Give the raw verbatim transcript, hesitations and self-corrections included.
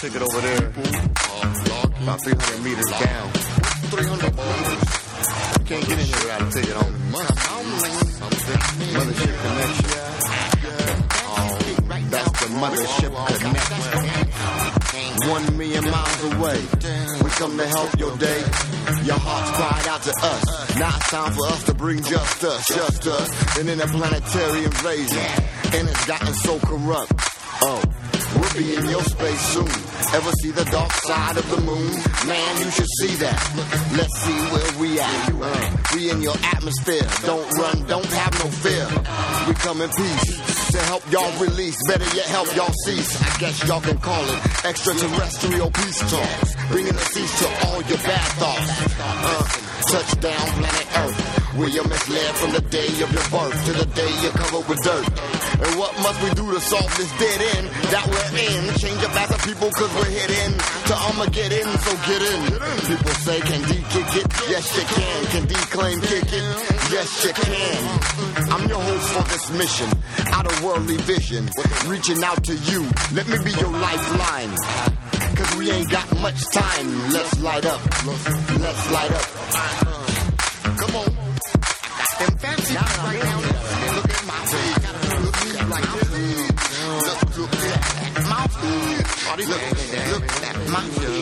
ticket over there. About three hundred meters down. three hundred meters. You can't get in here without a ticket on Mothership Connection. Oh, that's the Mothership Connection. One million miles away. We come to help your day. Your hearts cried out to us. Now it's time for us to bring just us, just us. And in a planetary invasion. And it's gotten so corrupt. Oh, we'll be in your space soon. Ever see the dark side of the moon? Man, you should see that. Let's see where we at. Uh, we in your atmosphere. Don't run, don't have no fear. We come in peace to help y'all release. Better yet, help y'all cease. I guess y'all can call it extraterrestrial peace talks. Bringing a cease to all your bad thoughts. Uh, touchdown, planet Earth. Where you're misled from the day of your birth to the day you're covered with dirt. And what must we do to solve this dead end that we're in? Change up as a people cause we're heading to Armageddon, so get in. People say, can D kick it? Yes, you can. Can D claim kick it? Yes, you can. I'm your host for this mission, out of worldly vision, reaching out to you. Let me be your lifeline, cause we ain't got much time. Let's light up, let's light up. Come on. Them fancy right now. Look at my feet. Look like this. Look, look at my feet. Look, look at my feet.